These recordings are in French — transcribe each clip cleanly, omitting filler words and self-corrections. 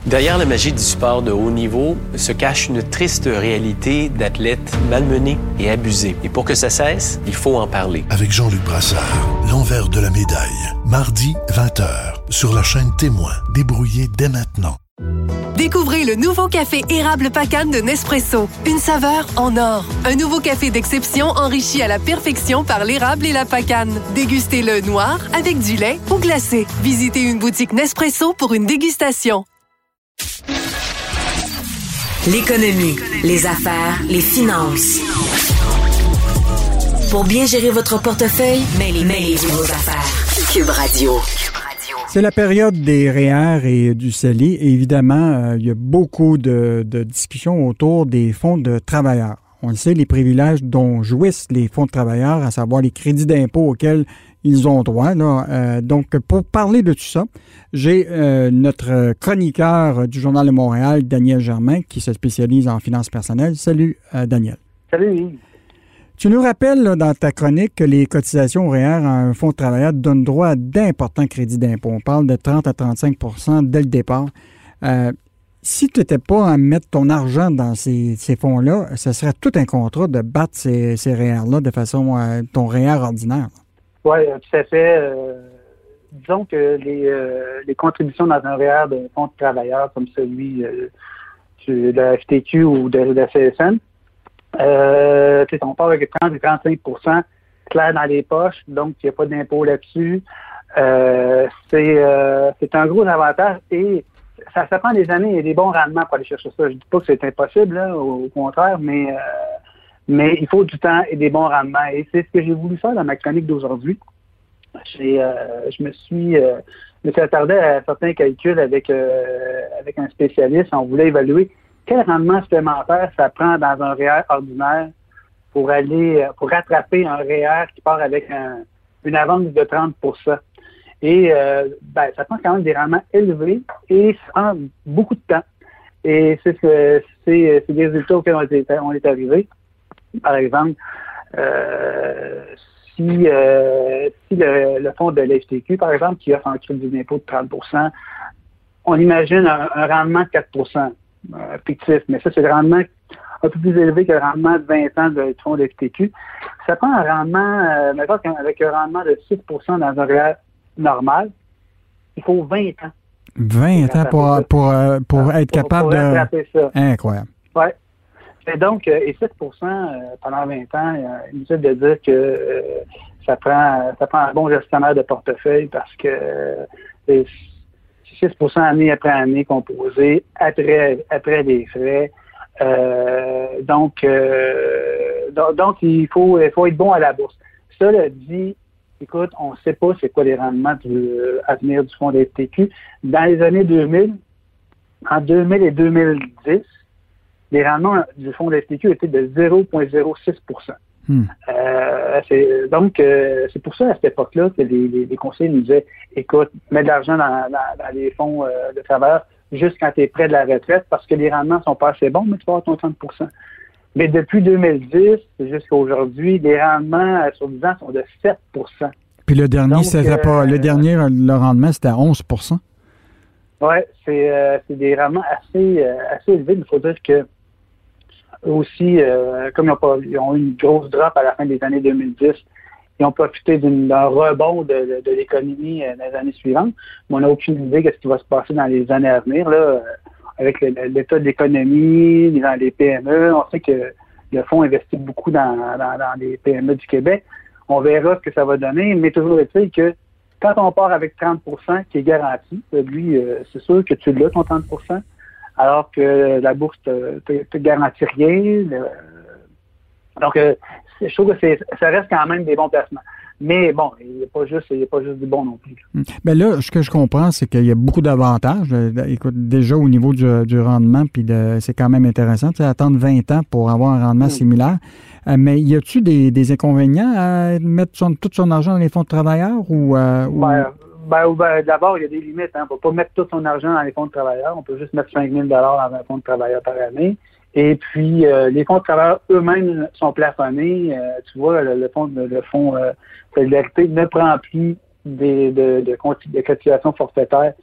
Derrière la magie du sport de haut niveau se cache une triste réalité d'athlètes malmenés et abusés. Et pour que ça cesse, il faut en parler. Avec Jean-Luc Brassard, l'envers de la médaille. Mardi, 20h, sur la chaîne Témoin. Débrouillez dès maintenant. Découvrez le nouveau café érable Pacane de Nespresso. Une saveur en or. Un nouveau café d'exception enrichi à la perfection par l'érable et la pacane. Dégustez-le noir, avec du lait ou glacé. Visitez une boutique Nespresso pour une dégustation. L'économie, les affaires, les finances. Pour bien gérer votre portefeuille, mêlez-vous vos affaires. Cube Radio. C'est la période des REER et du CELI. Et évidemment, il y a beaucoup de discussions autour des fonds de travailleurs. On le sait, les privilèges dont jouissent les fonds de travailleurs, à savoir les crédits d'impôt auxquels ils ont droit. Donc, pour parler de tout ça, j'ai notre chroniqueur du Journal de Montréal, Daniel Germain, qui se spécialise en finances personnelles. Salut, Daniel. Salut, Yves. Tu nous rappelles là, dans ta chronique que les cotisations au REER à un fonds de travailleurs donnent droit à d'importants crédits d'impôt. On parle de 30 à 35 % dès le départ. Si tu n'étais pas à mettre ton argent dans ces fonds-là, ce serait tout un contrat de battre ces REER-là de façon ton REER ordinaire. Oui, tout à fait. Disons que les contributions dans un REER d'un fonds de travailleurs comme celui de la FTQ ou de la CSN, on part avec 30 et 35 % clair dans les poches, donc il n'y a pas d'impôt là-dessus. C'est un gros avantage et ça prend des années et des bons rendements pour aller chercher ça. Je ne dis pas que c'est impossible, là, au contraire, mais il faut du temps et des bons rendements. Et c'est ce que j'ai voulu faire dans ma chronique d'aujourd'hui. Je me suis attardé à certains calculs avec un spécialiste. On voulait évaluer quel rendement supplémentaire ça prend dans un REER ordinaire pour rattraper un REER qui part avec une avance de 30 %. Et ça prend quand même des rendements élevés et ça prend beaucoup de temps. Et c'est des résultats auxquels on est arrivé. Par exemple, si le fonds de l'FTQ, par exemple, qui offre un crédit d'impôt de 30 %, on imagine un rendement de 4 % fictif. Mais ça, c'est le rendement un peu plus élevé que le rendement de 20 ans du fonds de l'FTQ. Ça prend un rendement, maintenant avec un rendement de 6 % dans un REER normal, il faut 20 ans. 20 ans pour être capable de rattraper ça. Incroyable. Oui. Et donc, 7 % pendant 20 ans, inutile de dire que ça prend un bon gestionnaire de portefeuille parce que c'est 6 % année après année composé, après les frais. Donc, il faut être bon à la bourse. Cela dit, écoute, on ne sait pas c'est quoi les rendements à venir du fonds de FTQ. Dans les années 2000, en 2000 et 2010, les rendements du fonds de FTQ étaient de 0,06 %. Donc, c'est pour ça, à cette époque-là, que les conseillers nous disaient, écoute, mets de l'argent dans les fonds de travailleurs juste quand tu es près de la retraite, parce que les rendements sont pas assez bons, mais tu vas avoir ton 30 %. Mais depuis 2010 jusqu'à aujourd'hui, les rendements sur 10 ans sont de 7 %. Puis le dernier, le rendement, c'était à 11 %. Oui, c'est des rendements assez élevés. Il faut dire que aussi, comme ils ont eu une grosse drop à la fin des années 2010, ils ont profité d'un rebond de l'économie dans les années suivantes. Mais on n'a aucune idée de ce qui va se passer dans les années à venir, là, avec l'état de l'économie, dans les PME. On sait que le fonds investit beaucoup dans les PME du Québec. On verra ce que ça va donner, mais toujours est-il que quand on part avec 30 % qui est garanti, lui, c'est sûr que tu l'as, ton 30 %, alors que la bourse te garantit rien. Donc, je trouve que ça reste quand même des bons placements. Mais bon, il n'y a pas juste du bon non plus. Bien là, ce que je comprends, c'est qu'il y a beaucoup d'avantages. Écoute, déjà au niveau du rendement, puis c'est quand même intéressant. Tu sais, attendre 20 ans pour avoir un rendement similaire. Mais y a-tu des inconvénients à mettre tout son argent dans les fonds de travailleurs ou d'abord, il y a des limites. On ne peut pas mettre tout son argent dans les fonds de travailleurs. On peut juste mettre 5 000 $ dans un fonds de travailleurs par année. Et puis, les fonds de travailleurs eux-mêmes sont plafonnés. Tu vois, le fonds Solidarité ne prend plus de cotisations forfaitaires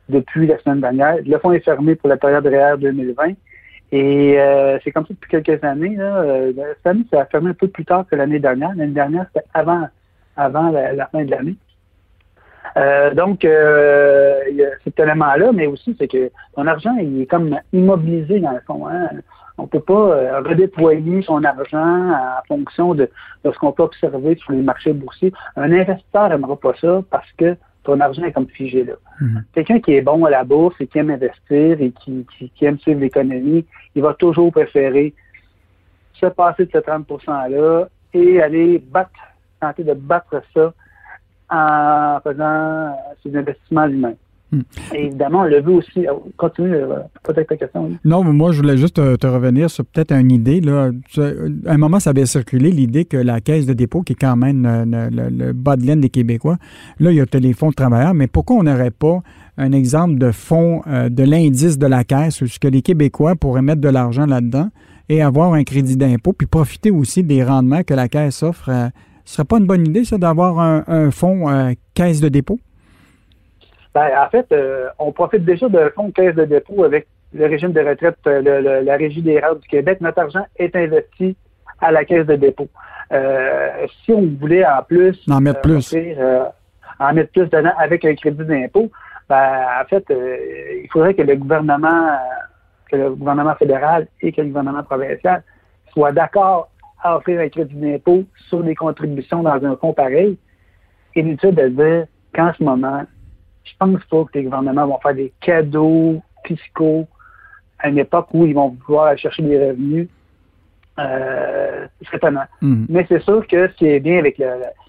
depuis la semaine dernière. Le fonds est fermé pour la période REER 2020. Et c'est comme ça depuis quelques années. Cette année, ça a fermé un peu plus tard que l'année dernière. L'année dernière, c'était avant la fin de l'année. Donc, il y a cet élément-là, mais aussi, c'est que ton argent, il est comme immobilisé dans le fond. Hein? On ne peut pas redéployer son argent en fonction de ce qu'on peut observer sur les marchés boursiers. Un investisseur n'aimera pas ça parce que ton argent est comme figé là. Mm-hmm. Quelqu'un qui est bon à la bourse et qui aime investir et qui aime suivre l'économie, il va toujours préférer se passer de ce 30%-là et aller tenter de battre ça en faisant ses investissements lui-même. Et évidemment, on le veut aussi. Continue, peut-être ta question. Oui. Non, mais moi, je voulais juste te revenir sur peut-être une idée. Là. À un moment, ça avait circulé l'idée que la Caisse de dépôt, qui est quand même le bas de laine des Québécois, là, il y a les fonds de travailleurs, mais pourquoi on n'aurait pas un exemple de fonds de l'indice de la Caisse, où ce que les Québécois pourraient mettre de l'argent là-dedans et avoir un crédit d'impôt, puis profiter aussi des rendements que la Caisse offre? Ce serait pas une bonne idée, ça, d'avoir un fonds Caisse de dépôt? Ben, en fait, on profite déjà d'un fonds de caisse de dépôt avec le régime de retraite, la Régie des REER du Québec. Notre argent est investi à la caisse de dépôt. Si on voulait en plus en mettre plus dedans avec un crédit d'impôt, ben, en fait, il faudrait que le gouvernement fédéral et que le gouvernement provincial soient d'accord à offrir un crédit d'impôt sur les contributions dans un fonds pareil. Inutile de dire qu'en ce moment, je pense pas que les gouvernements vont faire des cadeaux fiscaux à une époque où ils vont pouvoir aller chercher des revenus. C'est étonnant. Mais c'est sûr que ce qui est bien avec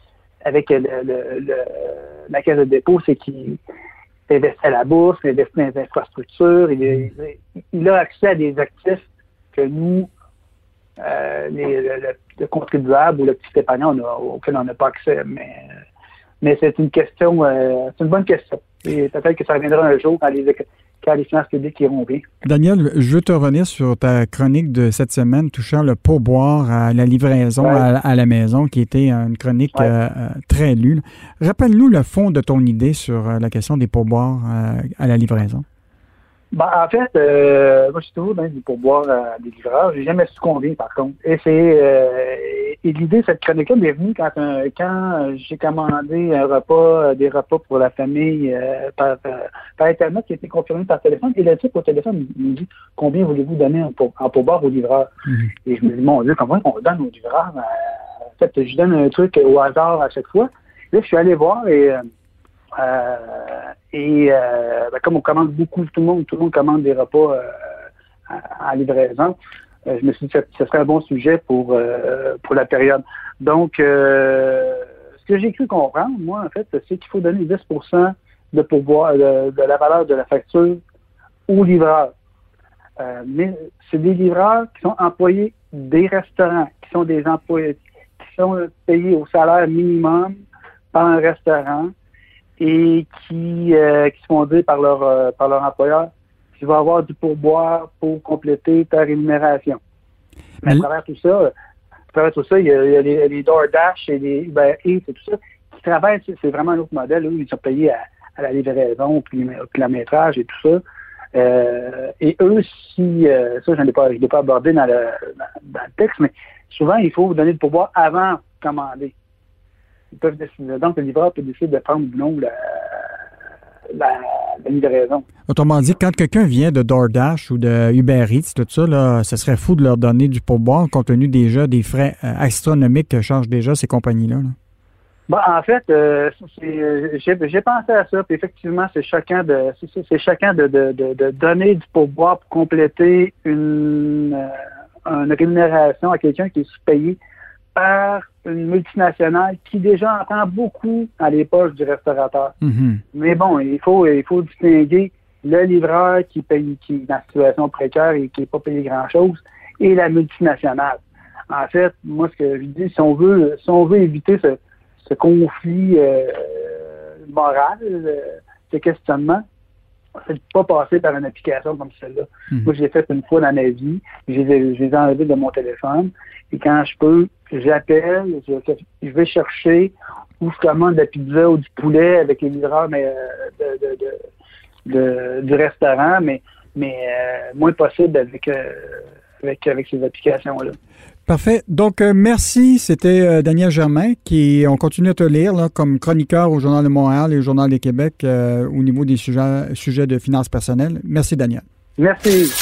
la Caisse de dépôt, c'est qu'il investit à la bourse, il investit dans les infrastructures, il a accès à des actifs que nous, le contribuable ou le petit épargnant, auquel on n'a pas accès. Mais c'est une question, c'est une bonne question. Et peut-être que ça reviendra un jour quand les finances publiques iront bien. Daniel, je veux te revenir sur ta chronique de cette semaine touchant le pourboire à la livraison à la maison, qui était une chronique très lue. Rappelle-nous le fond de ton idée sur la question des pourboires à la livraison. Ben, en fait, moi, je suis toujours dans du pourboire à des livreurs. J'ai jamais su combien, par contre. Et l'idée de cette chronique-là m'est venue quand j'ai commandé des repas pour la famille par Internet qui a été confirmé par téléphone. Et le type au téléphone me dit « Combien voulez-vous donner en pourboire aux livreurs? » Et je me dis « Mon Dieu, comment on donne aux livreurs? » En fait, je donne un truc au hasard à chaque fois. Là, je suis allé voir comme on commande beaucoup, tout le monde commande des repas en livraison. Je me suis dit que ce serait un bon sujet pour la période. Donc, ce que j'ai cru comprendre, moi, en fait, c'est qu'il faut donner 10% de pourboire de la valeur de la facture aux livreurs. Mais c'est des livreurs qui sont employés des restaurants, qui sont des employés qui sont payés au salaire minimum par un restaurant et qui se font dire par leur employeur qu'il va avoir du pourboire pour compléter ta rémunération. Mais à travers tout ça, il y a les DoorDash et les Uber Eats et tout ça qui travaillent, c'est vraiment un autre modèle. Eux, ils sont payés à la livraison, puis au kilométrage et tout ça. Et eux, ça, je ne l'ai pas abordé dans le texte, mais souvent, il faut donner le pourboire avant de commander. Ils peuvent décider. Donc, le livreur peut décider de prendre ou non la livraison. Autrement dit, quand quelqu'un vient de DoorDash ou de Uber Eats, tout ça, là, ce serait fou de leur donner du pourboire compte tenu déjà des frais astronomiques que chargent déjà ces compagnies-là. Là. Bon, en fait, j'ai pensé à ça, puis effectivement, c'est choquant de donner du pourboire pour compléter une rémunération à quelqu'un qui est sous-payé par une multinationale qui déjà entend beaucoup dans les poches du restaurateur. Mm-hmm. Mais bon, il faut distinguer le livreur qui est dans une situation précaire et qui n'est pas payé grand-chose et la multinationale. En fait, moi, ce que je dis, si on veut éviter ce conflit moral, ce questionnement, c'est de ne pas passer par une application comme celle-là. Mm-hmm. Moi, je l'ai fait une fois dans ma vie. Je les ai enlevés de mon téléphone. Et quand je peux, j'appelle, je vais chercher ou je commande de la pizza ou du poulet avec les livreurs du restaurant, mais moins possible avec ces applications-là. Parfait. Donc, merci. C'était Daniel Germain on continue à te lire là, comme chroniqueur au Journal de Montréal et au Journal de Québec au niveau des sujets de finances personnelles. Merci, Daniel. Merci.